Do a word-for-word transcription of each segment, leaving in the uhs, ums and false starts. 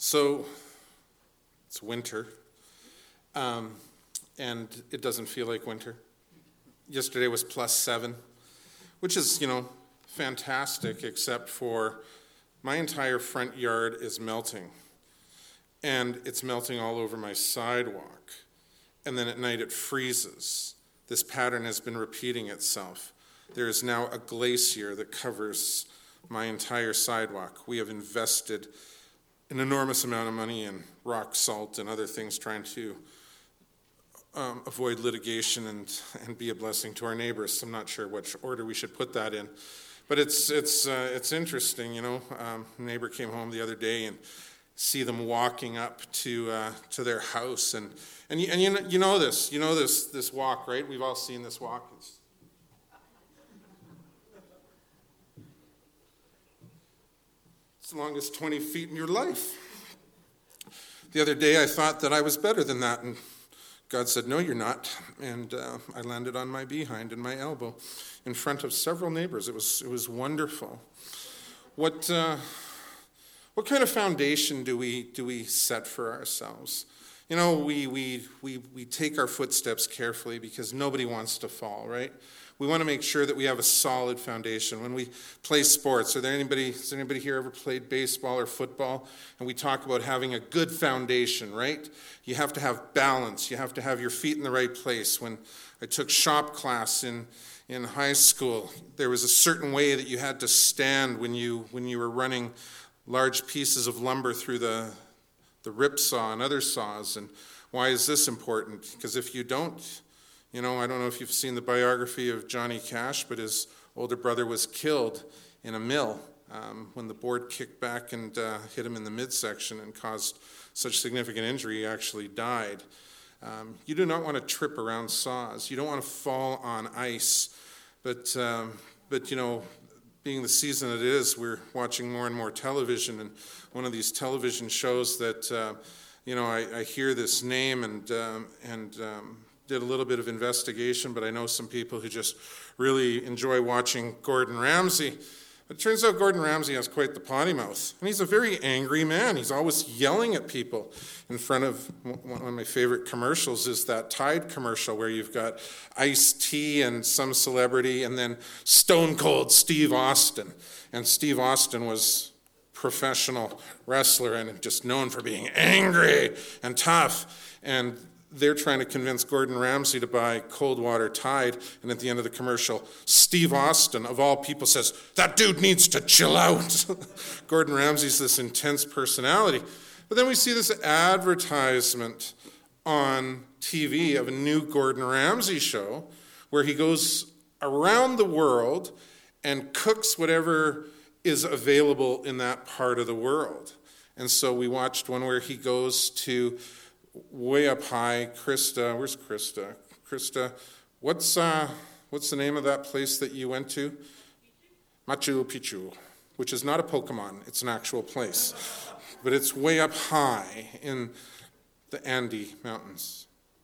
So it's winter, um, and it doesn't feel like winter. Yesterday was plus seven, which is, you know, fantastic, except for my entire front yard is melting, and it's melting all over my sidewalk, and then at night it freezes. This pattern has been repeating itself. There is now a glacier that covers my entire sidewalk. We have invested an enormous amount of money in rock salt and other things trying to um, avoid litigation and, and be a blessing to our neighbors. I'm not sure which order we should put that in. But it's it's uh, it's interesting, you know. Um, a neighbor came home the other day and see them walking up to uh, to their house, and and you, and you know, you know this, you know this this walk, right? We've all seen this walk. It's, it's the longest twenty feet in your life. The other day, I thought that I was better than that, and God said, "No, you're not." And uh, I landed on my behind and my elbow in front of several neighbors. It was it was wonderful. What uh, what kind of foundation do we do we set for ourselves? You know, we we we we take our footsteps carefully because nobody wants to fall, right? We want to make sure that we have a solid foundation. When we play sports, are there anybody, has anybody here ever played baseball or football? And we talk about having a good foundation, right? You have to have balance. You have to have your feet in the right place. When I took shop class in, in high school, there was a certain way that you had to stand when you when you were running large pieces of lumber through the, the rip saw and other saws. And why is this important? Because if you don't, You know, I don't know if you've seen the biography of Johnny Cash, but his older brother was killed in a mill um, when the board kicked back and uh, hit him in the midsection and caused such significant injury, he actually died. Um, you do not want to trip around saws. You don't want to fall on ice. But, um, but you know, being the season it is, we're watching more and more television, and one of these television shows that, uh, you know, I, I hear this name and, um, and um, did a little bit of investigation, but I know some people who just really enjoy watching Gordon Ramsay. But it turns out Gordon Ramsay has quite the potty mouth, and he's a very angry man. He's always yelling at people. In front of one of my favorite commercials is that Tide commercial where you've got iced tea and some celebrity, and then Stone Cold Steve Austin. And Steve Austin was professional wrestler and just known for being angry and tough. And they're trying to convince Gordon Ramsay to buy cold water Tide, and at the end of the commercial, Steve Austin, of all people, says, "That dude needs to chill out." Gordon Ramsay's this intense personality. But then we see this advertisement on T V of a new Gordon Ramsay show where he goes around the world and cooks whatever is available in that part of the world. And so we watched one where he goes to way up high, Krista, where's Krista? Krista, what's uh, what's the name of that place that you went to? Machu Picchu, which is not a Pokemon, it's an actual place. But it's way up high in the Andes Mountains.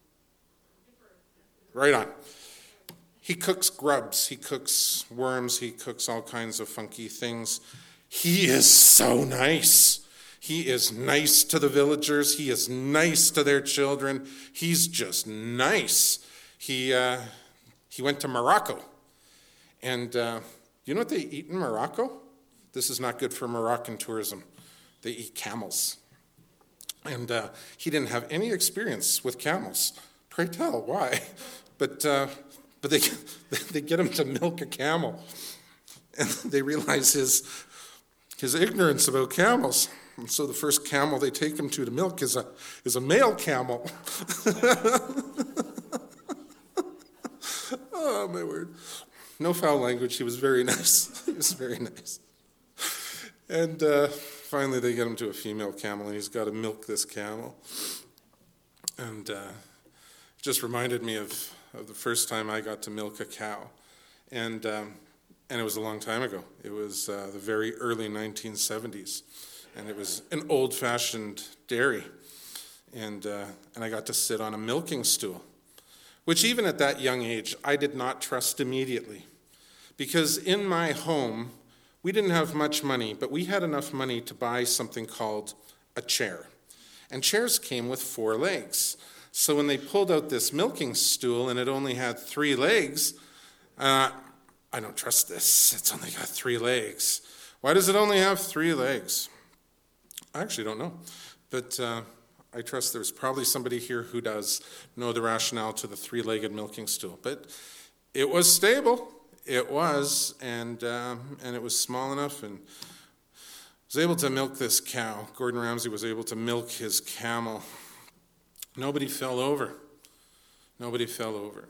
Right on. He cooks grubs, he cooks worms, he cooks all kinds of funky things. He is so nice. He is nice to the villagers. He is nice to their children. He's just nice. He uh, he went to Morocco. And uh, you know what they eat in Morocco? This is not good for Moroccan tourism. They eat camels. And uh, he didn't have any experience with camels. Pray tell, why? But uh, but they they get him to milk a camel. And they realize his his ignorance about camels. And so the first camel they take him to to milk is a is a male camel. Oh, my word. No foul language. He was very nice. He was very nice. And uh, finally they get him to a female camel, and he's got to milk this camel. And uh, it just reminded me of, of the first time I got to milk a cow. And, um, and it was a long time ago. It was uh, the very early nineteen seventies. And it was an old-fashioned dairy, and uh, and I got to sit on a milking stool, which even at that young age, I did not trust immediately. Because in my home, we didn't have much money, but we had enough money to buy something called a chair. And chairs came with four legs. So when they pulled out this milking stool and it only had three legs, uh, I don't trust this. It's only got three legs. Why does it only have three legs? I actually don't know. But uh, I trust there's probably somebody here who does know the rationale to the three-legged milking stool. But it was stable. It was, and um, and it was small enough, and was able to milk this cow. Gordon Ramsay was able to milk his camel. Nobody fell over. Nobody fell over.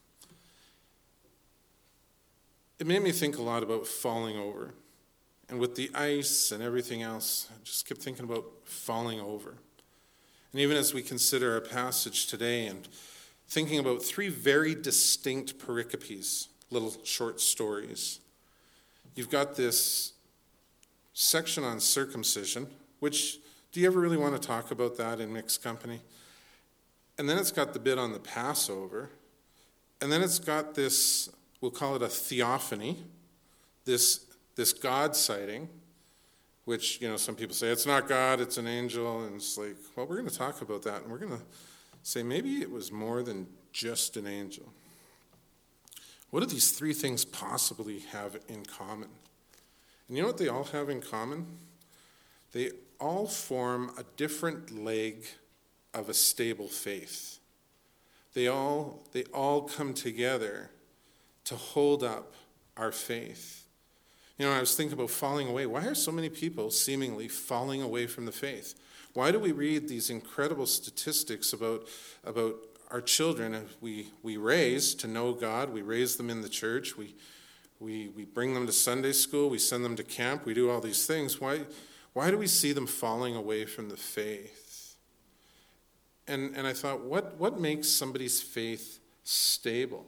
It made me think a lot about falling over. And with the ice and everything else, I just kept thinking about falling over. And even as we consider our passage today and thinking about three very distinct pericopes, little short stories, you've got this section on circumcision, which, do you ever really want to talk about that in mixed company? And then it's got the bit on the Passover. And then it's got this, we'll call it a theophany, this, this God sighting, which, you know, some people say, it's not God, it's an angel. And it's like, well, we're going to talk about that. And we're going to say maybe it was more than just an angel. What do these three things possibly have in common? And you know what they all have in common? They all form a different leg of a stable faith. They all, they all come together to hold up our faith. You know, I was thinking about falling away. Why are so many people seemingly falling away from the faith? Why do we read these incredible statistics about, about our children we, we raise to know God? We raise them in the church. We, we, we bring them to Sunday school. We send them to camp. We do all these things. Why, why do we see them falling away from the faith? And, and I thought, what, what makes somebody's faith stable?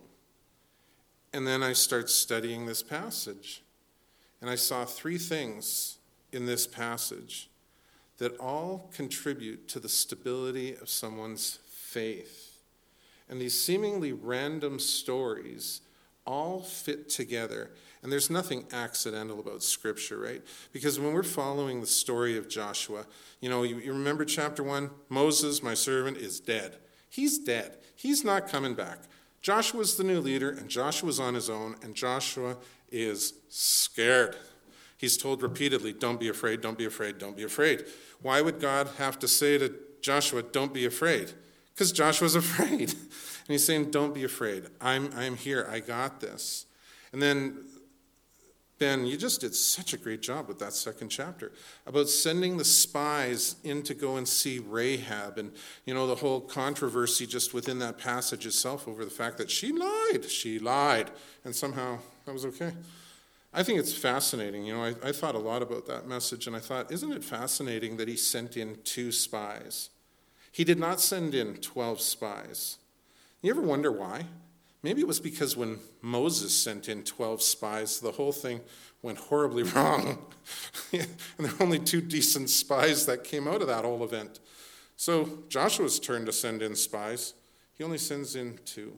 And then I start studying this passage. And I saw three things in this passage that all contribute to the stability of someone's faith. And these seemingly random stories all fit together. And there's nothing accidental about Scripture, right? Because when we're following the story of Joshua, you know, you, you remember chapter one? Moses, my servant, is dead. He's dead. He's not coming back. Joshua's the new leader, and Joshua's on his own, and Joshua is scared. He's told repeatedly, don't be afraid, don't be afraid, don't be afraid. Why would God have to say to Joshua, don't be afraid? Because Joshua's afraid. And he's saying, don't be afraid. I'm, I'm here. I got this. And then, Ben, you just did such a great job with that second chapter about sending the spies in to go and see Rahab, and, you know, the whole controversy just within that passage itself over the fact that she lied. She lied. And somehow that was okay. I think it's fascinating. You know, I, I thought a lot about that message, and I thought, isn't it fascinating that he sent in two spies? He did not send in twelve spies. You ever wonder why? Maybe it was because when Moses sent in twelve spies, the whole thing went horribly wrong. And there were only two decent spies that came out of that whole event. So Joshua's turn to send in spies. He only sends in two.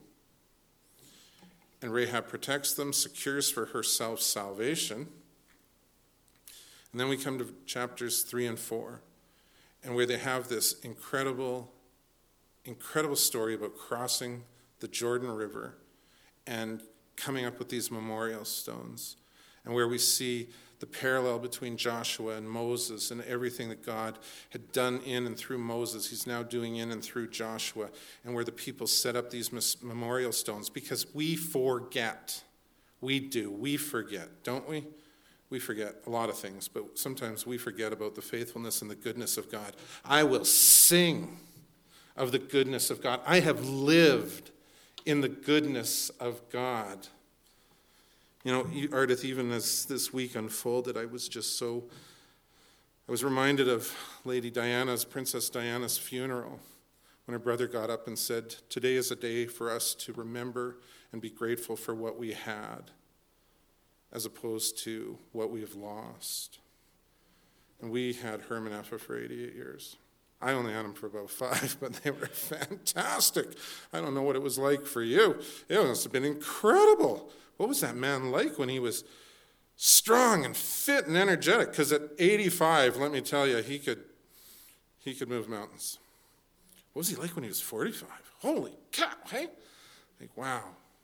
And Rahab protects them, secures for herself salvation. And then we come to chapters three and four, and where they have this incredible, incredible story about crossing the Jordan River and coming up with these memorial stones, and where we see the parallel between Joshua and Moses and everything that God had done in and through Moses, he's now doing in and through Joshua, and where the people set up these memorial stones, because we forget. We do. We forget, don't we? We forget a lot of things, but sometimes we forget about the faithfulness and the goodness of God. I will sing of the goodness of God. I have lived in the goodness of God. You know, Ardith, even as this week unfolded, I was just so, I was reminded of Lady Diana's, Princess Diana's funeral, when her brother got up and said, today is a day for us to remember and be grateful for what we had, as opposed to what we have lost. And we had Herman Effa for eighty-eight years. I only had them for about five, but they were fantastic. I don't know what it was like for you. It must have been incredible. What was that man like when he was strong and fit and energetic? Because at eighty-five, let me tell you, he could he could move mountains. What was he like when he was forty-five? Holy cow, hey? Like, wow.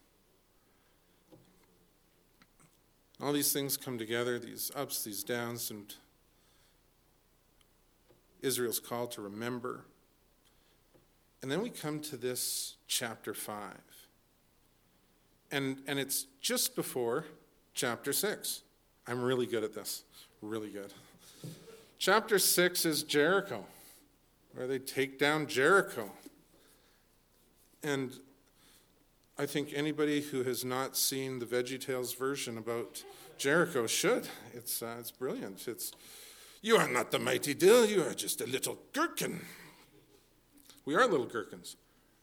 All these things come together, these ups, these downs, and Israel's called to remember. And then we come to this chapter five. And, and it's just before chapter six. I'm really good at this, really good. Chapter six is Jericho, where they take down Jericho. And I think anybody who has not seen the VeggieTales version about Jericho should. It's uh, it's brilliant. It's, you are not the mighty Dill, you are just a little gherkin. We are little gherkins.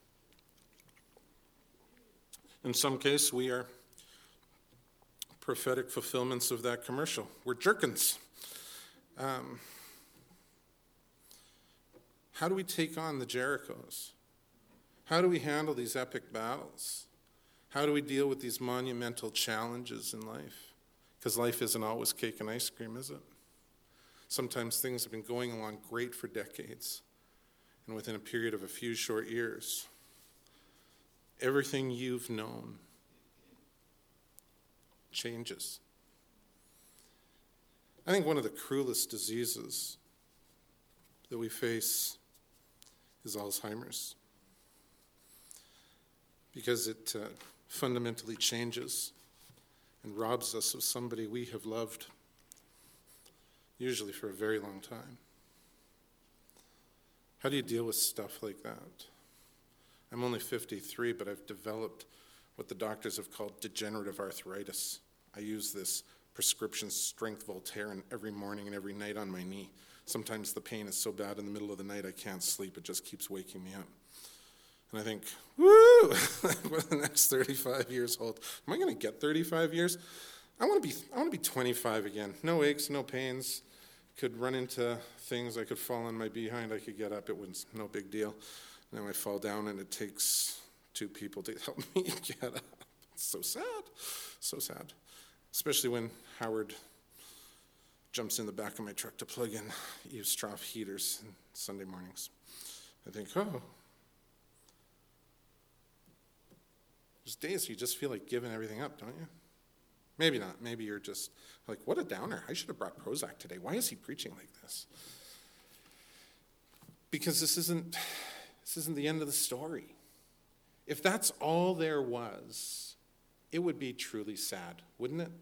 In some case, we are prophetic fulfillments of that commercial. We're jerkins. Um, how do we take on the Jerichos? How do we handle these epic battles? How do we deal with these monumental challenges in life? Because life isn't always cake and ice cream, is it? Sometimes things have been going along great for decades, and within a period of a few short years, everything you've known changes. I think one of the cruelest diseases that we face is Alzheimer's, because it uh, fundamentally changes and robs us of somebody we have loved, usually for a very long time. How do you deal with stuff like that? I'm only fifty-three, but I've developed what the doctors have called degenerative arthritis. I use this prescription strength Voltaren every morning and every night on my knee. Sometimes the pain is so bad in the middle of the night I can't sleep. It just keeps waking me up. And I think, woo, what the next thirty-five years hold? Am I going to get thirty-five years? I want to be I want to be twenty-five again. No aches, no pains. Could run into things. I could fall on my behind. I could get up. It was no big deal. Now I fall down and it takes two people to help me get up. It's so sad. So sad. Especially when Howard jumps in the back of my truck to plug in Eaves Trough heaters on Sunday mornings. I think, oh. There's days you just feel like giving everything up, don't you? Maybe not. Maybe you're just like, what a downer. I should have brought Prozac today. Why is he preaching like this? Because this isn't, this isn't the end of the story. If that's all there was, it would be truly sad, wouldn't it?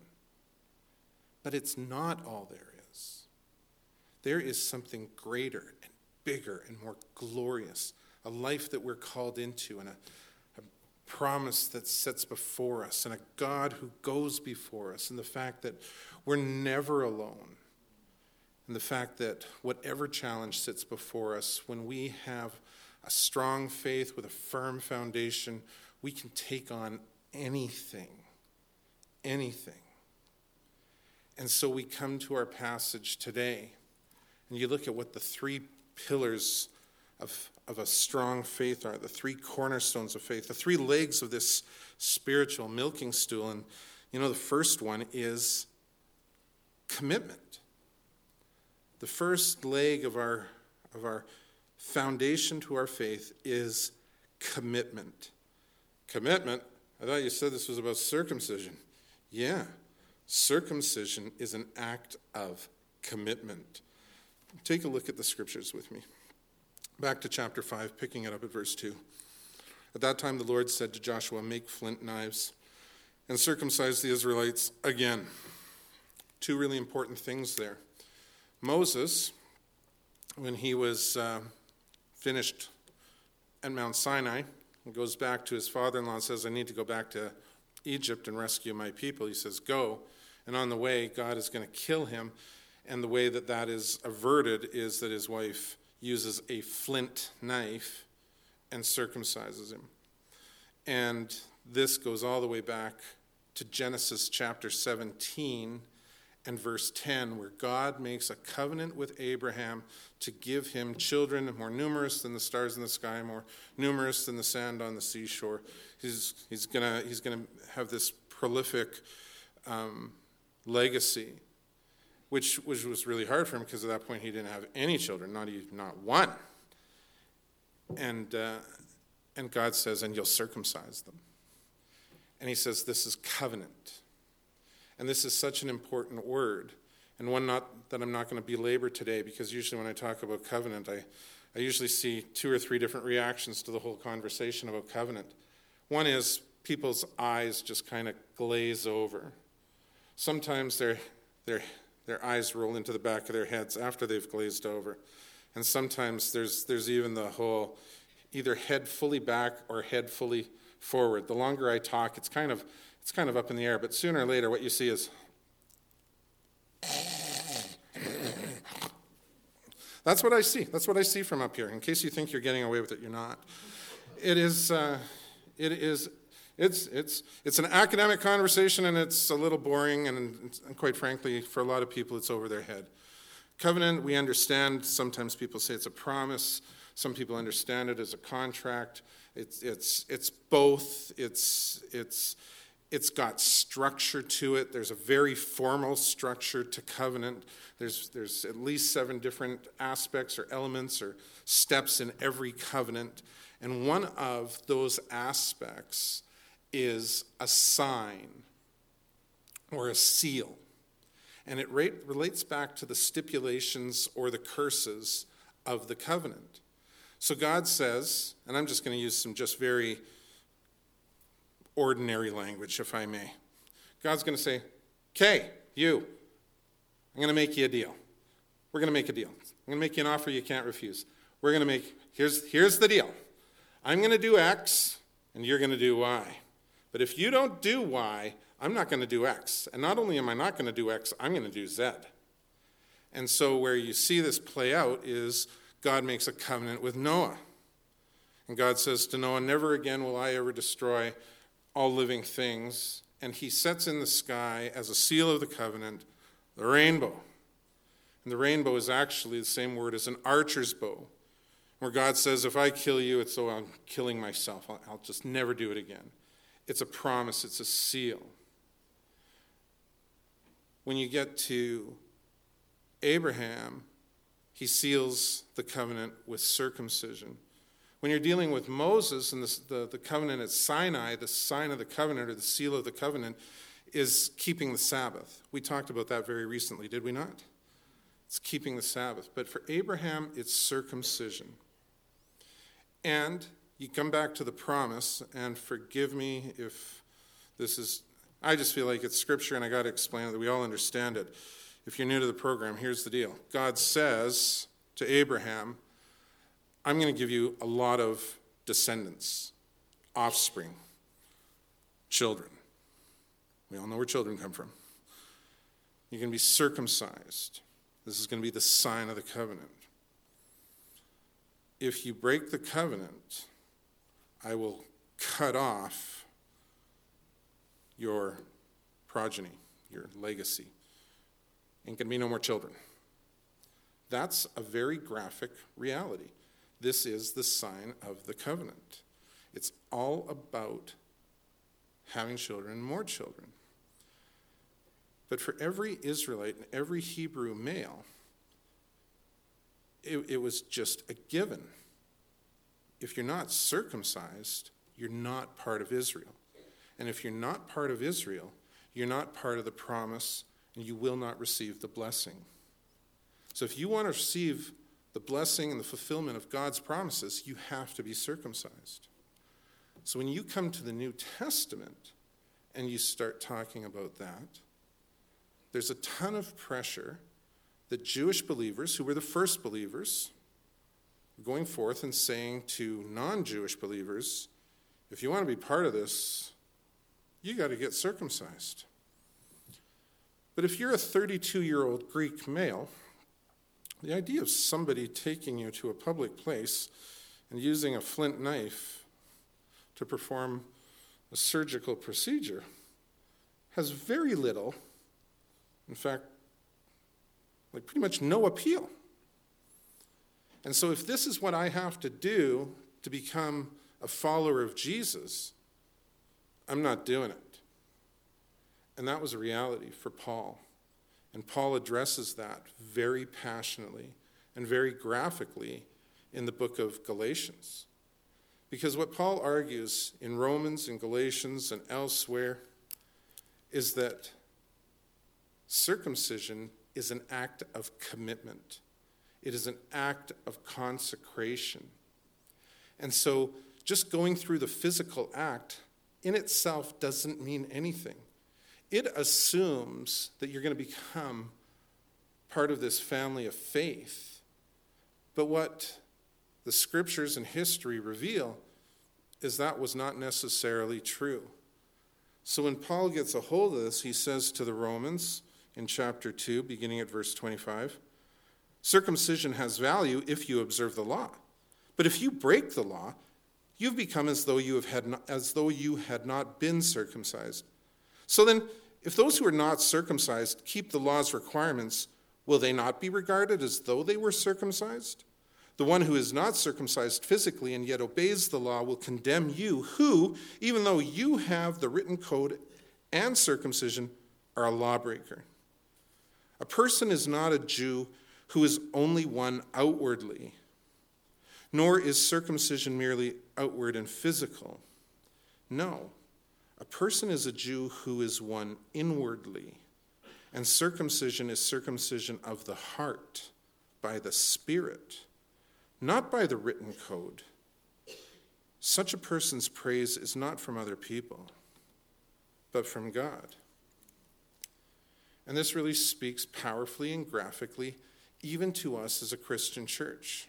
But it's not all there is. There is something greater and bigger and more glorious, a life that we're called into, and a, a promise that sits before us, and a God who goes before us, and the fact that we're never alone, and the fact that whatever challenge sits before us, when we have a strong faith with a firm foundation, we can take on anything, anything. And so we come to our passage today, and you look at what the three pillars of, of a strong faith are, the three cornerstones of faith, the three legs of this spiritual milking stool. And you know, the first one is commitment. The first leg of our of our foundation to our faith is commitment. Commitment? I thought you said this was about circumcision. Yeah, circumcision is an act of commitment. Take a look at the scriptures with me. Back to chapter five, picking it up at verse two. At that time the Lord said to Joshua, "Make flint knives and circumcise the Israelites again." Two really important things there. Moses, when he was uh, finished at Mount Sinai, he goes back to his father-in-law and says, "I need to go back to Egypt and rescue my people." He says, "Go." And on the way, God is going to kill him. And the way that that is averted is that his wife uses a flint knife and circumcises him. And this goes all the way back to Genesis chapter seventeen and verse ten, where God makes a covenant with Abraham to give him children more numerous than the stars in the sky, more numerous than the sand on the seashore. He's, he's going he's gonna have this prolific um, legacy. which, which was really hard for him because at that point he didn't have any children, not even, not one. And, uh, and God says, and you'll circumcise them. And he says, this is covenant. And this is such an important word, and one not that I'm not going to belabor today, because usually when I talk about covenant, I, I usually see two or three different reactions to the whole conversation about covenant. One is people's eyes just kind of glaze over. Sometimes their, their, their eyes roll into the back of their heads after they've glazed over. And sometimes there's, there's even the whole either head fully back or head fully forward. The longer I talk, it's kind of it's kind of up in the air, but sooner or later what you see is that's what I see. That's what I see from up here. In case you think you're getting away with it, you're not. It is uh, it is it's it's it's an academic conversation, and it's a little boring, and, and quite frankly, for a lot of people, it's over their head. Covenant, we understand. Sometimes people say it's a promise. Some people understand it as a contract. It's it's it's both. It's it's it's got structure to it. There's a very formal structure to covenant. There's there's at least seven different aspects or elements or steps in every covenant, and one of those aspects is a sign or a seal, and it rate, relates back to the stipulations or the curses of the covenant. So God says, and I'm just going to use some just very ordinary language, if I may. God's going to say, okay, you, I'm going to make you a deal. We're going to make a deal. I'm going to make you an offer you can't refuse. We're going to make, here's, here's the deal. I'm going to do X, and you're going to do Y. But if you don't do Y, I'm not going to do X. And not only am I not going to do X, I'm going to do Z. And so where you see this play out is God makes a covenant with Noah. And God says to Noah, never again will I ever destroy all living things. And he sets in the sky as a seal of the covenant the rainbow. And the rainbow is actually the same word as an archer's bow, where God says, if I kill you, it's so I'm killing myself. I'll, I'll just never do it again. It's a promise. It's a seal. When you get to Abraham, he seals the covenant with circumcision. When you're dealing with Moses and the, the, the covenant at Sinai, the sign of the covenant or the seal of the covenant is keeping the Sabbath. We talked about that very recently, did we not? It's keeping the Sabbath. But for Abraham, it's circumcision. And you come back to the promise, and forgive me if this is, I just feel like it's scripture and I got to explain it that we all understand it. If you're new to the program, here's the deal. God says to Abraham, I'm going to give you a lot of descendants, offspring, children. We all know where children come from. You're going to be circumcised. This is going to be the sign of the covenant. If you break the covenant, I will cut off your progeny, your legacy. Ain't going to be no more children. That's a very graphic reality. This is the sign of the covenant. It's all about having children and more children. But for every Israelite and every Hebrew male, it, it was just a given. If you're not circumcised, you're not part of Israel. And if you're not part of Israel, you're not part of the promise, and you will not receive the blessing. So if you want to receive the blessing and the fulfillment of God's promises, you have to be circumcised. So when you come to the New Testament and you start talking about that, there's a ton of pressure that Jewish believers, who were the first believers, were going forth and saying to non-Jewish believers, if you want to be part of this, you got to get circumcised. But if you're a thirty-two-year-old Greek male, the idea of somebody taking you to a public place and using a flint knife to perform a surgical procedure has very little, in fact, like pretty much no appeal. And so if this is what I have to do to become a follower of Jesus, I'm not doing it. And that was a reality for Paul. And Paul addresses that very passionately and very graphically in the book of Galatians. Because what Paul argues in Romans and Galatians and elsewhere is that circumcision is an act of commitment. It is an act of consecration. And so just going through the physical act in itself doesn't mean anything. It assumes that you're going to become part of this family of faith. But what the scriptures and history reveal is that was not necessarily true. So when Paul gets a hold of this, he says to the Romans in chapter two, beginning at verse twenty-five, circumcision has value if you observe the law. But if you break the law, you've become as though you have had not, as though you had not been circumcised. So then, if those who are not circumcised keep the law's requirements, will they not be regarded as though they were circumcised? The one who is not circumcised physically and yet obeys the law will condemn you, who, even though you have the written code and circumcision, are a lawbreaker. A person is not a Jew who is only one outwardly, nor is circumcision merely outward and physical. No. A person is a Jew who is one inwardly, and circumcision is circumcision of the heart by the Spirit, not by the written code. Such a person's praise is not from other people, but from God. And this really speaks powerfully and graphically even to us as a Christian church.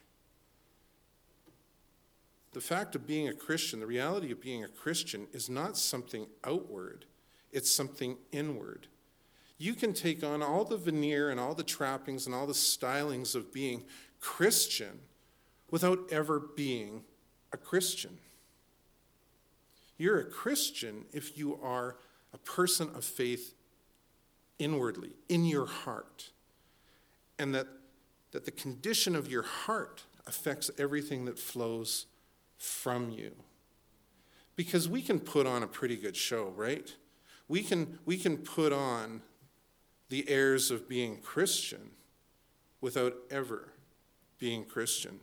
The fact of being a Christian, the reality of being a Christian is not something outward, it's something inward. You can take on all the veneer and all the trappings and all the stylings of being Christian without ever being a Christian. You're a Christian if you are a person of faith inwardly, in your heart, and that, that the condition of your heart affects everything that flows from you. Because we can put on a pretty good show, right? We can, we can put on the airs of being Christian without ever being Christian.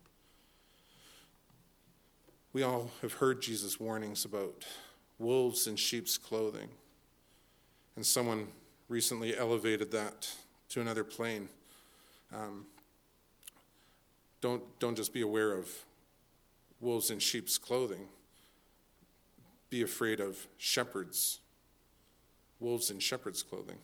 We all have heard Jesus' warnings about wolves in sheep's clothing. And someone recently elevated that to another plane. Um, don't, don't just be aware of wolves in sheep's clothing. Be afraid of shepherds, wolves in shepherd's clothing.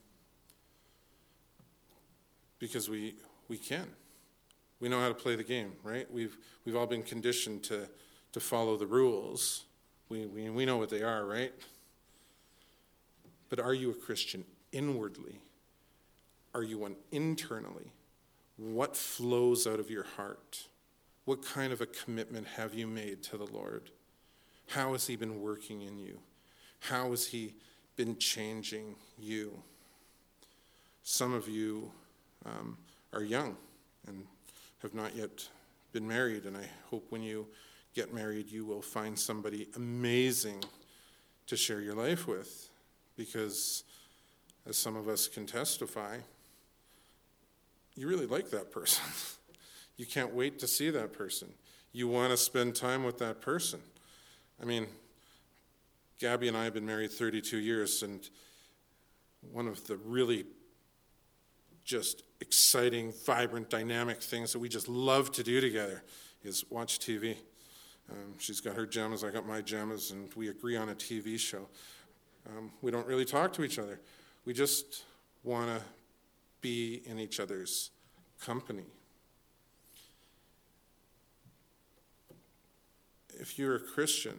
Because we we can. We know how to play the game, right? We've we've all been conditioned to, to follow the rules. We, we we know what they are, right? But are you a Christian inwardly? Are you one internally? What flows out of your heart? What kind of a commitment have you made to the Lord? How has he been working in you? How has he been changing you? Some of you um, are young and have not yet been married, and I hope when you get married you will find somebody amazing to share your life with, because as some of us can testify, you really like that person. You can't wait to see that person. You want to spend time with that person. I mean, Gabby and I have been married thirty-two years, and one of the really just exciting, vibrant, dynamic things that we just love to do together is watch T V. Um, she's got her jammas, I got my jammas, and we agree on a T V show. Um, we don't really talk to each other. We just want to be in each other's company. If you're a Christian,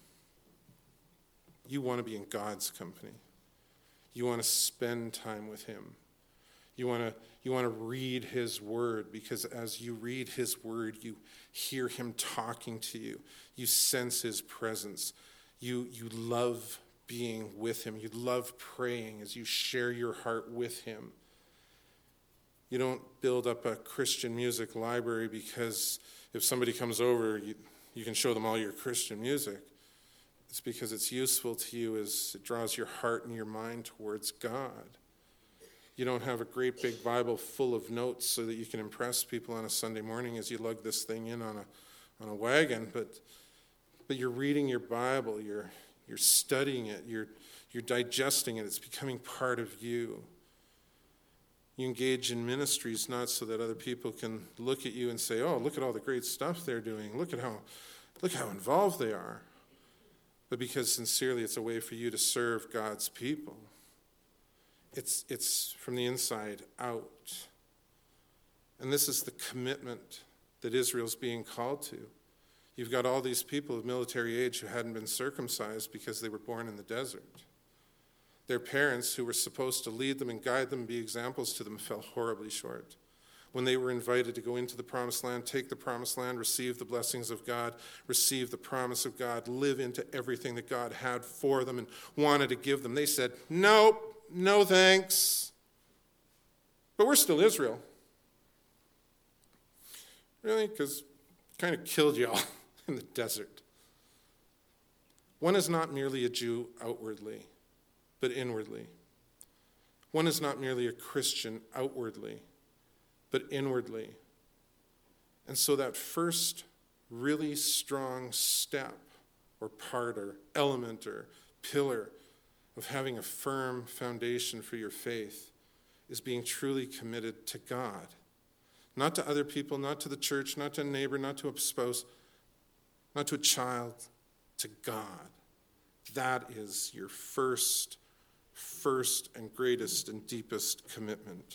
you want to be in God's company. You want to spend time with him. You want to you want to read his word, because as you read his word, you hear him talking to you. You sense his presence. You you love being with him. You love praying as you share your heart with him. You don't build up a Christian music library because if somebody comes over, you, you can show them all your Christian music. It's because it's useful to you as it draws your heart and your mind towards God. You don't have a great big Bible full of notes so that you can impress people on a Sunday morning as you lug this thing in on a on a wagon, but but you're reading your Bible, you're you're studying it, you're you're digesting it, it's becoming part of you. You engage in ministries not so that other people can look at you and say, "Oh, look at all the great stuff they're doing. Look at how look how involved they are." But because sincerely it's a way for you to serve God's people. It's it's from the inside out. And this is the commitment that Israel's being called to. You've got all these people of military age who hadn't been circumcised because they were born in the desert. Their parents, who were supposed to lead them and guide them and be examples to them, fell horribly short. When they were invited to go into the promised land, take the promised land, receive the blessings of God, receive the promise of God, live into everything that God had for them and wanted to give them, they said, "Nope, no thanks. But we're still Israel." Really? Because kind of killed y'all in the desert. One is not merely a Jew outwardly, but inwardly. One is not merely a Christian outwardly, but inwardly. And so that first really strong step or part or element or pillar of having a firm foundation for your faith is being truly committed to God. Not to other people, not to the church, not to a neighbor, not to a spouse, not to a child, to God. That is your first, first and greatest and deepest commitment.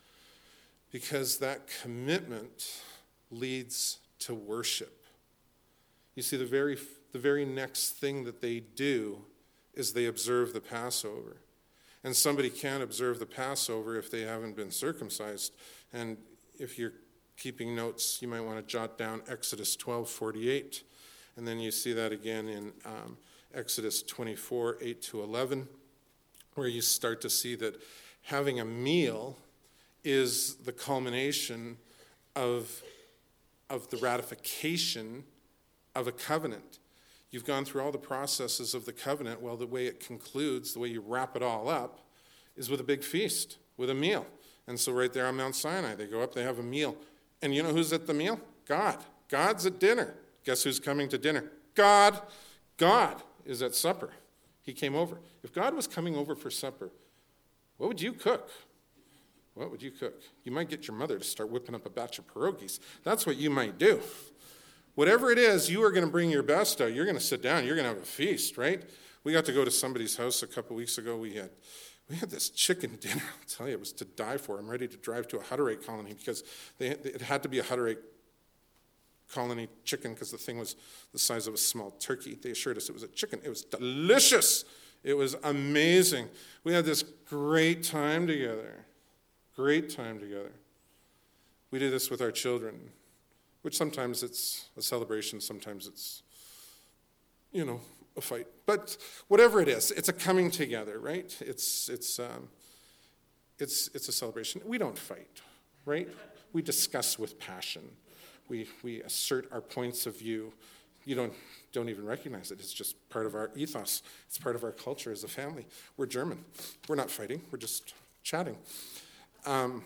Because that commitment leads to worship. You see, the very, the very next thing that they do is they observe the Passover. And somebody can't observe the Passover if they haven't been circumcised. And if you're keeping notes, you might want to jot down Exodus twelve forty-eight. And then you see that again in um, Exodus twenty-four, eight to eleven, where you start to see that having a meal is the culmination of, of the ratification of a covenant. You've gone through all the processes of the covenant. Well, the way it concludes, the way you wrap it all up, is with a big feast, with a meal. And so right there on Mount Sinai, they go up, they have a meal. And you know who's at the meal? God. God's at dinner. Guess who's coming to dinner? God. God is at supper. He came over. If God was coming over for supper, what would you cook? What would you cook? You might get your mother to start whipping up a batch of pierogies. That's what you might do. Whatever it is, you are going to bring your best out. You're going to sit down. You're going to have a feast, right? We got to go to somebody's house a couple weeks ago. We had we had this chicken dinner. I'll tell you, it was to die for. I'm ready to drive to a Hutterite colony because they, it had to be a Hutterite colony chicken because the thing was the size of a small turkey. They assured us it was a chicken. It was delicious. It was amazing. We had this great time together. Great time together. We do this with our children, which sometimes it's a celebration, sometimes it's, you know, a fight. But whatever it is, it's a coming together, right? It's it's um, it's it's a celebration. We don't fight, right? We discuss with passion. We we assert our points of view. You don't don't even recognize it. It's just part of our ethos. It's part of our culture as a family. We're German. We're not fighting. We're just chatting. Um,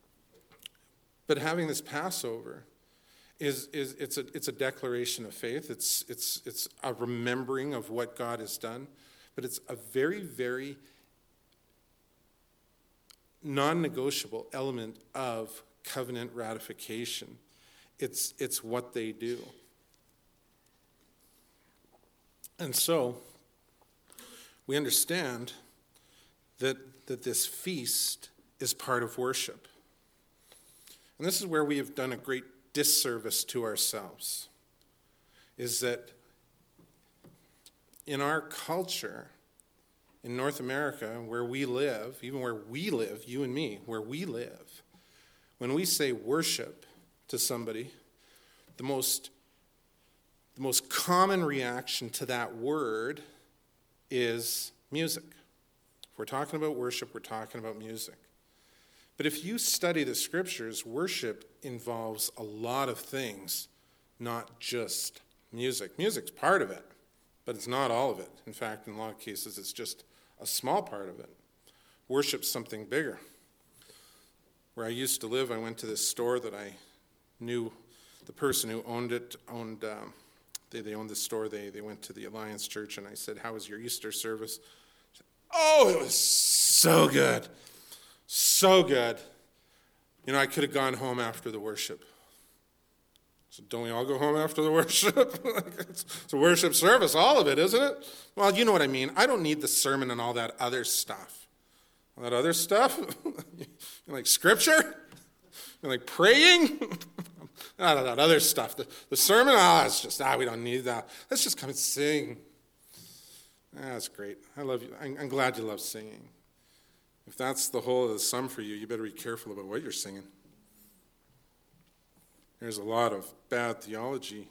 but having this Passover is is it's a it's a declaration of faith. It's it's it's a remembering of what God has done, but it's a very very non-negotiable element of covenant ratification. It's it's what they do. And so we understand that that this feast is part of worship. And this is where we have done a great disservice to ourselves, is that in our culture, in North America, where we live, even where we live, you and me, where we live, when we say worship to somebody, the most, the most common reaction to that word is music. If we're talking about worship, we're talking about music. But if you study the scriptures, worship involves a lot of things, not just music. Music's part of it, but it's not all of it. In fact, in a lot of cases, it's just a small part of it. Worship's something bigger. where I used to live, I went to this store that I knew the person who owned it, owned, um, they, they owned the store. They, they went to the Alliance Church, and I said, how was your Easter service? Said, oh, it was so good. So good. You know, I could have gone home after the worship. So don't we all go home after the worship? it's, it's a worship service, all of it, isn't it? Well, you know what I mean. I don't need the sermon and all that other stuff. All that other stuff? You like scripture? You like praying? Not that other stuff. The, the sermon, ah, it's just, ah, we don't need that. Let's just come and sing. Ah, that's great. I love you. I'm, I'm glad you love singing. If that's the whole of the sum for you, you better be careful about what you're singing. There's a lot of bad theology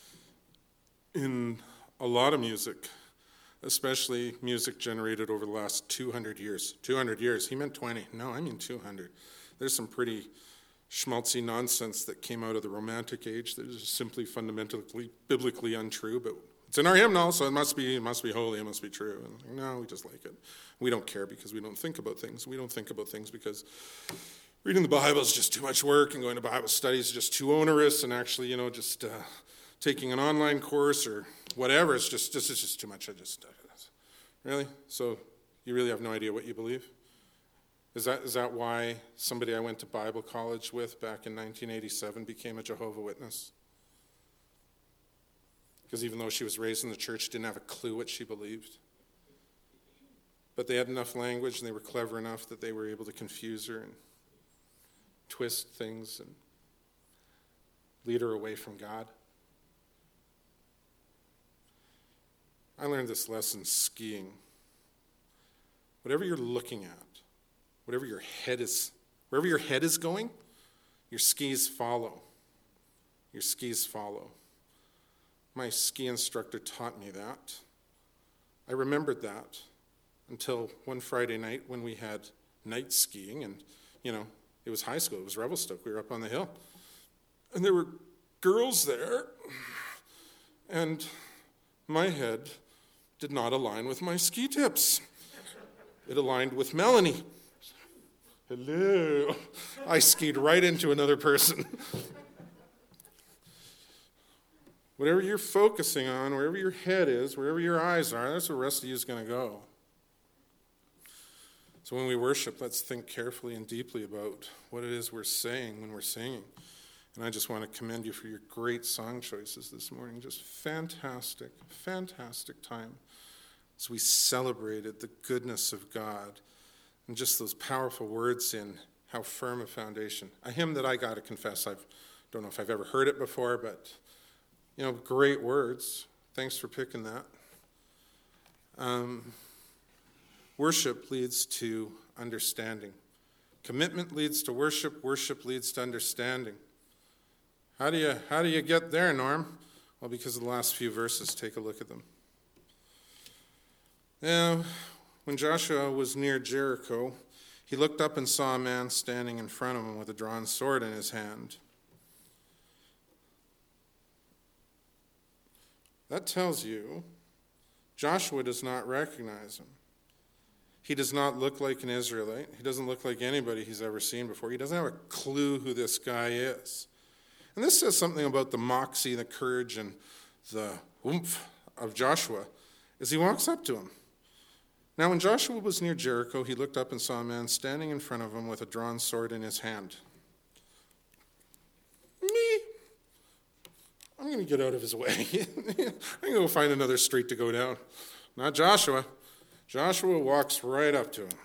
in a lot of music, especially music generated over the last two hundred years. two hundred years. He meant twenty. No, I mean two hundred. There's some pretty schmaltzy nonsense that came out of the Romantic age that is simply fundamentally, biblically untrue, but it's in our hymnal, so it must be, it must be holy, it must be true. And no, we just like it. We don't care because we don't think about things. We don't think about things because reading the Bible is just too much work, and going to Bible studies is just too onerous, and actually, you know, just uh, taking an online course or whatever, it's just, just, it's just too much. I just, uh, really? So you really have no idea what you believe? Is that is that why somebody I went to Bible college with back in nineteen eighty-seven became a Jehovah's Witness? Because even though she was raised in the church, didn't have a clue what she believed. But they had enough language and they were clever enough that they were able to confuse her and twist things and lead her away from God. I learned this lesson skiing. Whatever you're looking at, whatever your head is, wherever your head is going, your skis follow. Your skis follow. My ski instructor taught me that. I remembered that until one Friday night when we had night skiing, and, you know, it was high school, it was Revelstoke, we were up on the hill. And there were girls there, and my head did not align with my ski tips. It aligned with Melanie. Hello. I skied right into another person. Whatever you're focusing on, wherever your head is, wherever your eyes are, that's where the rest of you is going to go. So when we worship, let's think carefully and deeply about what it is we're saying when we're singing. And I just want to commend you for your great song choices this morning. Just fantastic, fantastic time as we celebrated the goodness of God and just those powerful words in How Firm a Foundation. A hymn that I got to confess, I don't know if I've ever heard it before, but, you know, great words. Thanks for picking that. Um, worship leads to understanding. Commitment leads to worship. Worship leads to understanding. How do you, how do you get there, Norm? Well, because of the last few verses, take a look at them. Now, when Joshua was near Jericho, he looked up and saw a man standing in front of him with a drawn sword in his hand. That tells you Joshua does not recognize him. He does not look like an Israelite. He doesn't look like anybody he's ever seen before. He doesn't have a clue who this guy is. And this says something about the moxie, the courage, and the oomph of Joshua as he walks up to him. Now, when Joshua was near Jericho, he looked up and saw a man standing in front of him with a drawn sword in his hand. Me? I'm going to get out of his way. I'm going to go find another street to go down. Not Joshua. Joshua walks right up to him.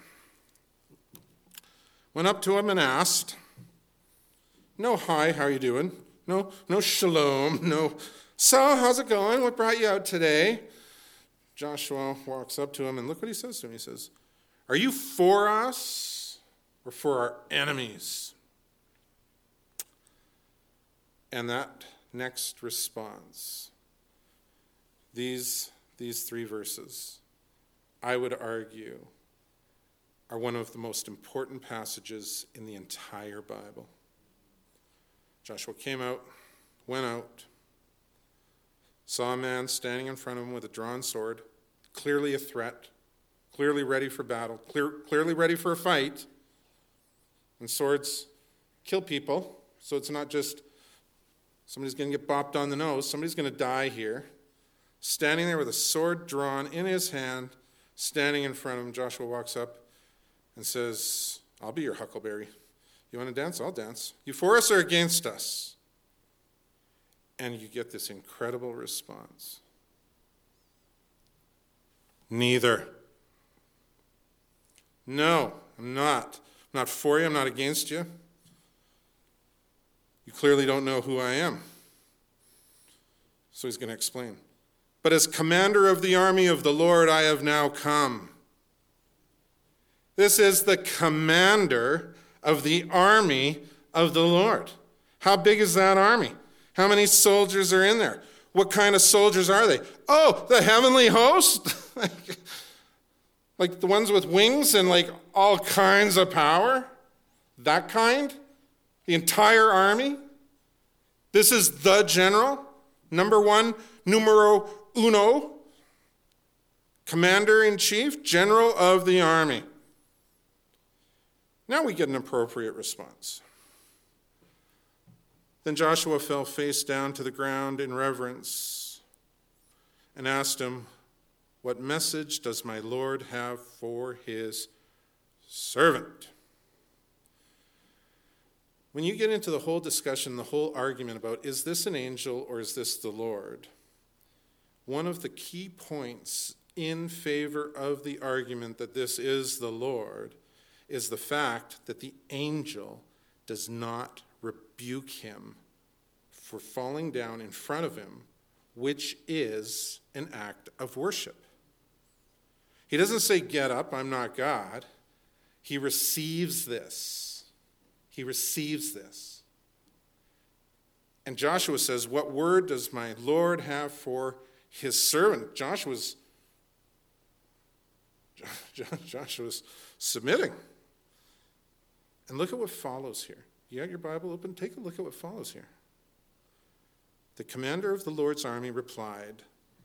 Went up to him and asked, no hi, how are you doing? No, no shalom, no, so how's it going? What brought you out today? Joshua walks up to him, and look what he says to him. He says, are you for us or for our enemies? And that next response, these, these three verses, I would argue, are one of the most important passages in the entire Bible. Joshua came out, went out, saw a man standing in front of him with a drawn sword, clearly a threat, clearly ready for battle, clear, clearly ready for a fight. And swords kill people. So it's not just somebody's going to get bopped on the nose. Somebody's going to die here. Standing there with a sword drawn in his hand, standing in front of him, Joshua walks up and says, I'll be your huckleberry. You want to dance? I'll dance. You for us or against us? And you get this incredible response. Neither. No, I'm not. I'm not for you. I'm not against you. You clearly don't know who I am. So he's going to explain. But as commander of the army of the Lord, I have now come. This is the commander of the army of the Lord. How big is that army? How many soldiers are in there? What kind of soldiers are they? Oh, the heavenly host? like, like the ones with wings and like all kinds of power? That kind? The entire army? This is the general? Number one, numero uno? Commander-in-chief, general of the army. Now we get an appropriate response. Then Joshua fell face down to the ground in reverence and asked him, what message does my Lord have for his servant? When you get into the whole discussion, the whole argument about is this an angel or is this the Lord, one of the key points in favor of the argument that this is the Lord is the fact that the angel does not rebuke him for falling down in front of him, which is an act of worship. He doesn't say, get up, I'm not God. He receives this. He receives this. And Joshua says, what word does my Lord have for his servant? Joshua's, Joshua's submitting. And look at what follows here. You got your Bible open? Take a look at what follows here. The commander of the Lord's army replied,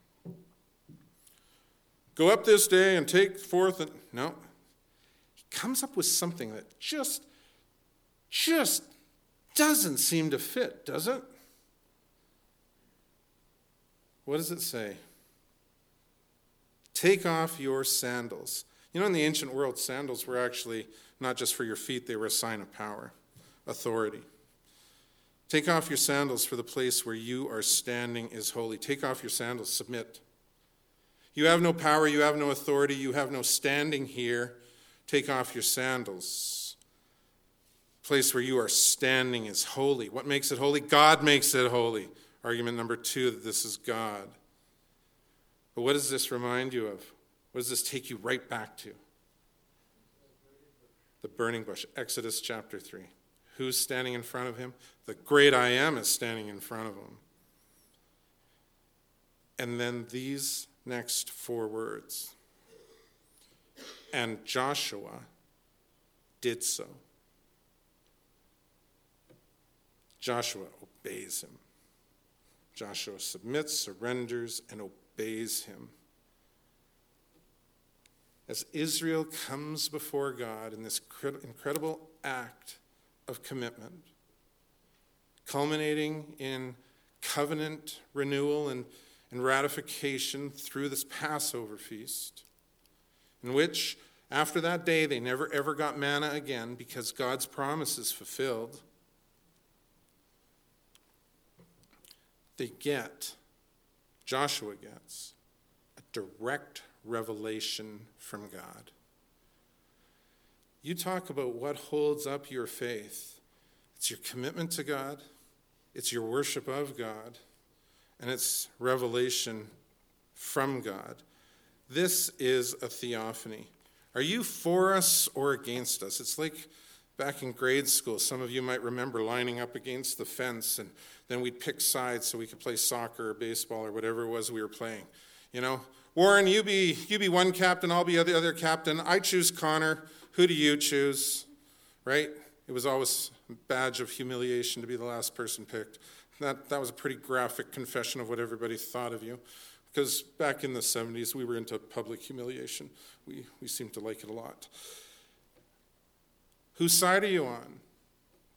go up this day and take forth, and no. He comes up with something that just, just doesn't seem to fit, does it? What does it say? Take off your sandals. You know, in the ancient world, sandals were actually not just for your feet, they were a sign of power, authority. Take off your sandals, for the place where you are standing is holy. Take off your sandals, submit. You have no power, you have no authority, you have no standing here. Take off your sandals. The place where you are standing is holy. What makes it holy? God makes it holy. Argument number two, that this is God. But what does this remind you of? What does this take you right back to? The burning bush, Exodus chapter three. Who's standing in front of him? The great I Am is standing in front of him. And then these next four words. And Joshua did so. Joshua obeys him. Joshua submits, surrenders, and obeys him. As Israel comes before God in this incredible act of commitment, culminating in covenant renewal and, and ratification through this Passover feast, in which, after that day, they never ever got manna again because God's promise is fulfilled. They get, Joshua gets, a direct revelation from God. You talk about what holds up your faith. It's your commitment to God, it's your worship of God, and it's revelation from God. This is a theophany. Are you for us or against us? It's like back in grade school, some of you might remember lining up against the fence, and then we'd pick sides so we could play soccer or baseball or whatever it was we were playing. You know, Warren, you be you be one captain, I'll be the other captain. I choose Connor. Who do you choose? Right? It was always a badge of humiliation to be the last person picked. That that was a pretty graphic confession of what everybody thought of you. Because back in the seventies, we were into public humiliation. We we seemed to like it a lot. Whose side are you on?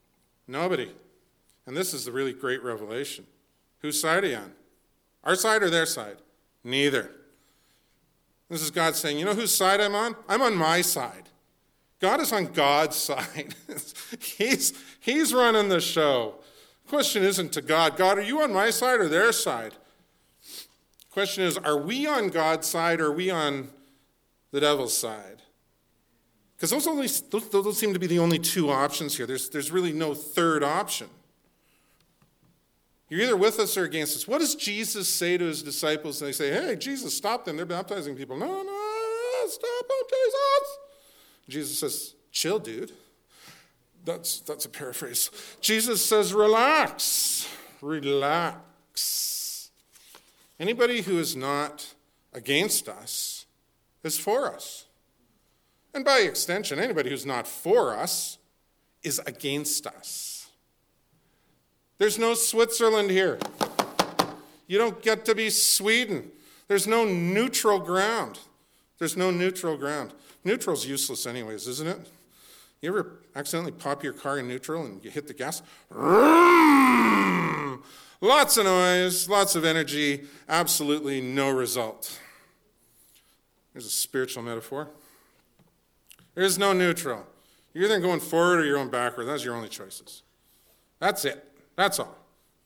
Nobody. And this is the really great revelation. Whose side are you on? Our side or their side? Neither. This is God saying, you know whose side I'm on? I'm on my side. God is on God's side. he's, he's running the show. The question isn't to God, God, are you on my side or their side? The question is, are we on God's side or are we on the devil's side? Because those, only, those, those seem to be the only two options here. There's, there's really no third option. You're either with us or against us. What does Jesus say to his disciples? And they say, hey, Jesus, stop them. They're baptizing people. No, no, stop them, Jesus. Jesus says, chill, dude. That's, that's a paraphrase. Jesus says, relax. Relax. Anybody who is not against us is for us. And by extension, anybody who's not for us is against us. There's no Switzerland here. You don't get to be Sweden. There's no neutral ground. There's no neutral ground. Neutral's useless anyways, isn't it? You ever accidentally pop your car in neutral and you hit the gas? Lots of noise, lots of energy, absolutely no result. There's a spiritual metaphor. There's no neutral. You're either going forward or you're going backward. Those are your only choices. That's it. That's all.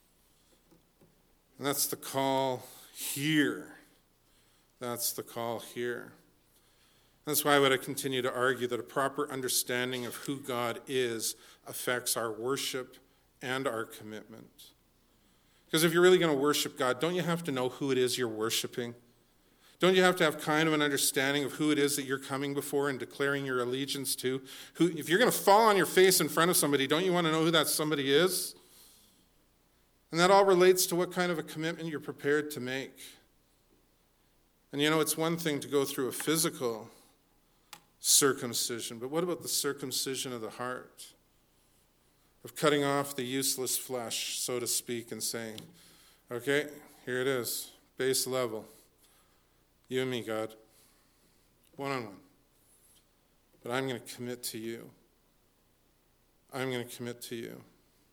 And that's the call here. That's the call here. That's why I would continue to argue that a proper understanding of who God is affects our worship and our commitment. Because if you're really going to worship God, don't you have to know who it is you're worshiping? Don't you have to have kind of an understanding of who it is that you're coming before and declaring your allegiance to? Who, if you're going to fall on your face in front of somebody, don't you want to know who that somebody is? And that all relates to what kind of a commitment you're prepared to make. And you know, it's one thing to go through a physical circumcision, but what about the circumcision of the heart? Of cutting off the useless flesh, so to speak, and saying, okay, here it is, base level. You and me, God, one-on-one. But I'm going to commit to you. I'm going to commit to you.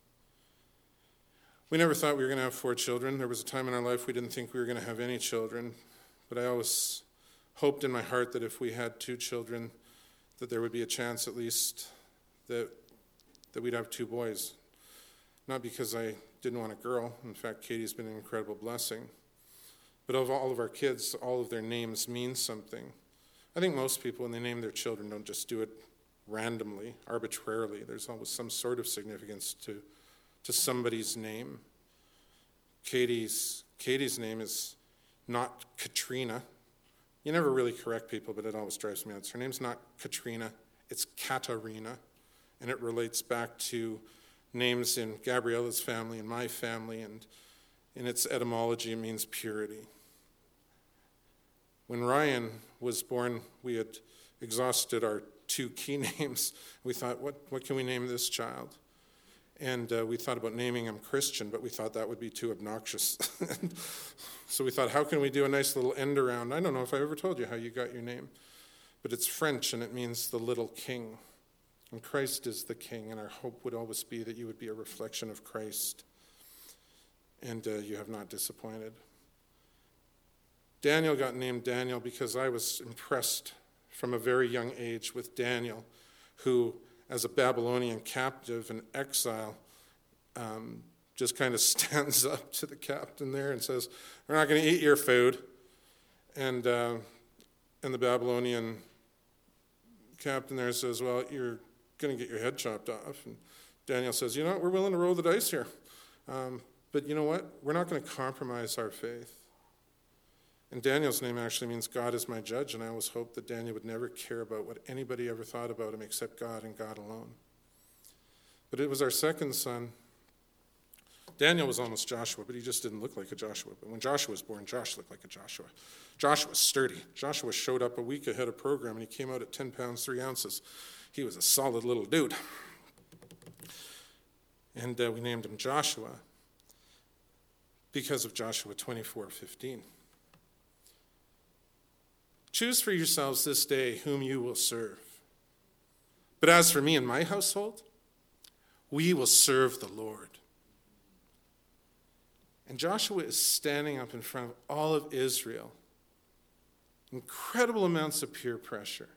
We never thought we were going to have four children. There was a time in our life we didn't think we were going to have any children. But I always hoped in my heart that if we had two children, that there would be a chance at least that that we'd have two boys. Not because I didn't want a girl. In fact, Katie's been an incredible blessing. But of all of our kids, all of their names mean something. I think most people, when they name their children, don't just do it randomly, arbitrarily. There's always some sort of significance to to somebody's name. Katie's Katie's name is not Katrina. You never really correct people, but it always drives me nuts. Her name's not Katrina, it's Katarina, and it relates back to names in Gabriella's family and my family, and in its etymology it means purity. When Ryan was born, we had exhausted our two key names. We thought, what, what can we name this child? And uh, we thought about naming him Christian, but we thought that would be too obnoxious. So we thought, how can we do a nice little end around? I don't know if I ever told you how you got your name, but it's French and it means the little king. And Christ is the king, and our hope would always be that you would be a reflection of Christ. And uh, you have not disappointed. Daniel got named Daniel because I was impressed from a very young age with Daniel, who, as a Babylonian captive and exile, um, just kind of stands up to the captain there and says, we're not going to eat your food. And, uh, and the Babylonian captain there says, well, you're going to get your head chopped off. And Daniel says, you know what, we're willing to roll the dice here. Um, but you know what, we're not going to compromise our faith. And Daniel's name actually means God is my judge, and I always hoped that Daniel would never care about what anybody ever thought about him except God and God alone. But it was our second son. Daniel was almost Joshua, but he just didn't look like a Joshua. But when Joshua was born, Josh looked like a Joshua. Joshua was sturdy. Joshua showed up a week ahead of program, and he came out at ten pounds, three ounces. He was a solid little dude. And uh, we named him Joshua because of Joshua twenty-four fifteen. Choose for yourselves this day whom you will serve. But as for me and my household, We will serve the Lord. And Joshua is standing up in front of all of Israel. Incredible amounts of peer pressure.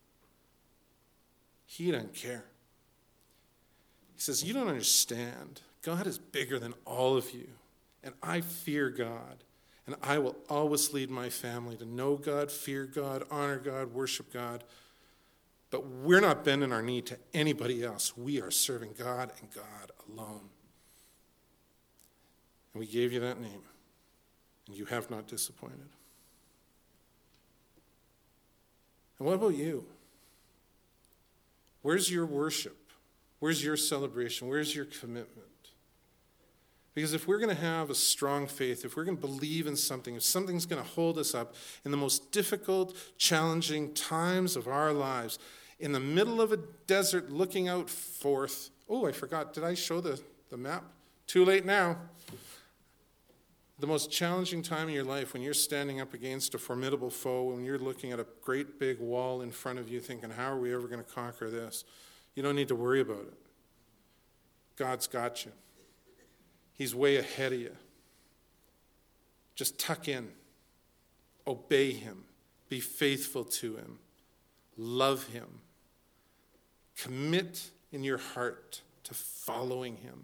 He doesn't care. He says, you don't understand. God is bigger than all of you. And I fear God. And I will always lead my family to know God, fear God, honor God, worship God. But we're not bending our knee to anybody else. We are serving God and God alone. And we gave you that name. And you have not disappointed. And what about you? Where's your worship? Where's your celebration? Where's your commitment? Because if we're going to have a strong faith, if we're going to believe in something, if something's going to hold us up in the most difficult, challenging times of our lives, in the middle of a desert looking out forth, oh, I forgot, did I show the, the map? Too late now. The most challenging time in your life when you're standing up against a formidable foe, when you're looking at a great big wall in front of you thinking, how are we ever going to conquer this? You don't need to worry about it. God's got you. He's way ahead of you. Just tuck in. Obey him. Be faithful to him. Love him. Commit in your heart to following him.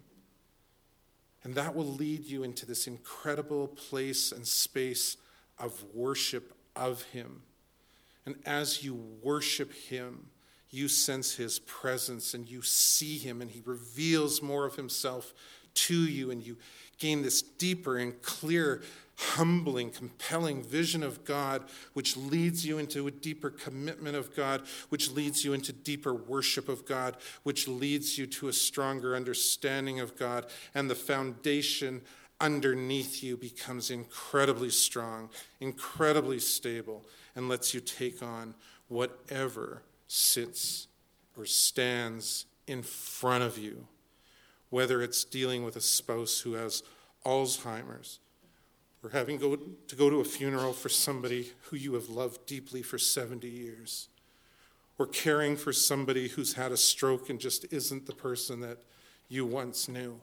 And that will lead you into this incredible place and space of worship of him. And as you worship him, you sense his presence and you see him and he reveals more of himself to you, and you gain this deeper and clear, humbling, compelling vision of God, which leads you into a deeper commitment of God, which leads you into deeper worship of God, which leads you to a stronger understanding of God, and the foundation underneath you becomes incredibly strong, incredibly stable, and lets you take on whatever sits or stands in front of you. Whether it's dealing with a spouse who has Alzheimer's, or having go, to go to a funeral for somebody who you have loved deeply for seventy years, or caring for somebody who's had a stroke and just isn't the person that you once knew,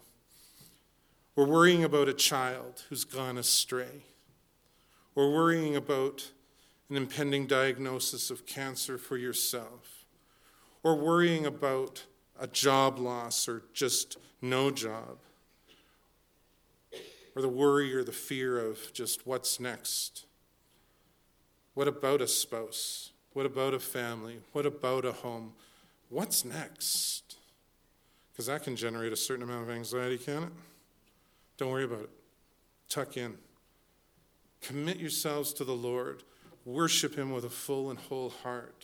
or worrying about a child who's gone astray, or worrying about an impending diagnosis of cancer for yourself, or worrying about a job loss or just no job, or the worry or the fear of just what's next. What about a spouse? What about a family? What about a home? What's next? Because that can generate a certain amount of anxiety, can it? Don't worry about it. Tuck in. Commit yourselves to the Lord. Worship him with a full and whole heart.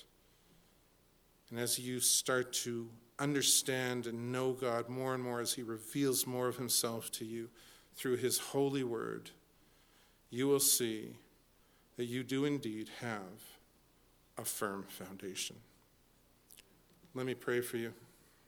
And as you start to understand and know God more and more as he reveals more of himself to you through his holy word, you will see that you do indeed have a firm foundation. Let me pray for you.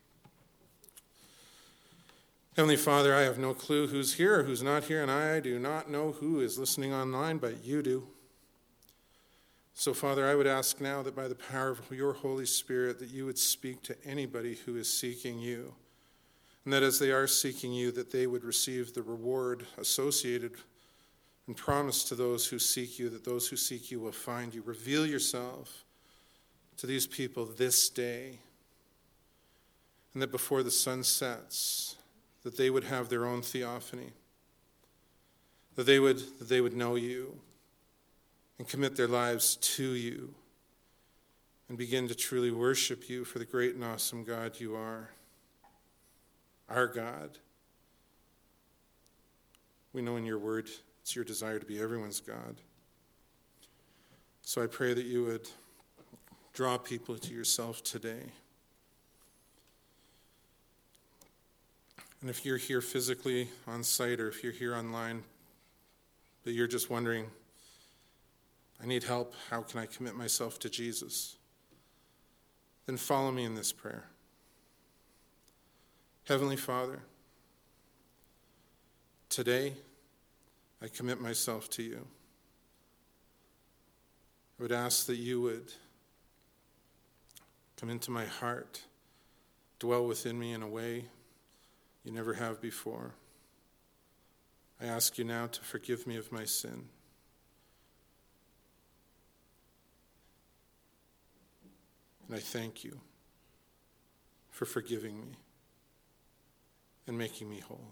Heavenly Father, I have no clue who's here or who's not here, and I do not know who is listening online, but you do. So, Father, I would ask now that by the power of your Holy Spirit that you would speak to anybody who is seeking you, and that as they are seeking you, that they would receive the reward associated and promised to those who seek you, that those who seek you will find you. Reveal yourself to these people this day, and that before the sun sets, that they would have their own theophany, that they would, that they would know you, and commit their lives to you and begin to truly worship you for the great and awesome God you are, our God. We know in your word it's your desire to be everyone's God. So I pray that you would draw people to yourself today. And if you're here physically on site or if you're here online, but you're just wondering, I need help. How can I commit myself to Jesus? Then follow me in this prayer. Heavenly Father, today I commit myself to you. I would ask that you would come into my heart, dwell within me in a way You never have before. I ask you now to forgive me of my sin. And I thank you for forgiving me and making me whole.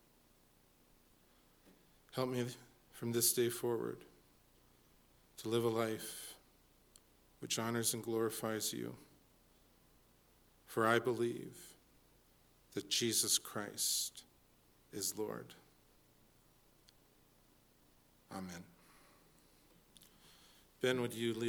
Help me from this day forward to live a life which honors and glorifies you. For I believe that Jesus Christ is Lord. Amen. Ben, would you lead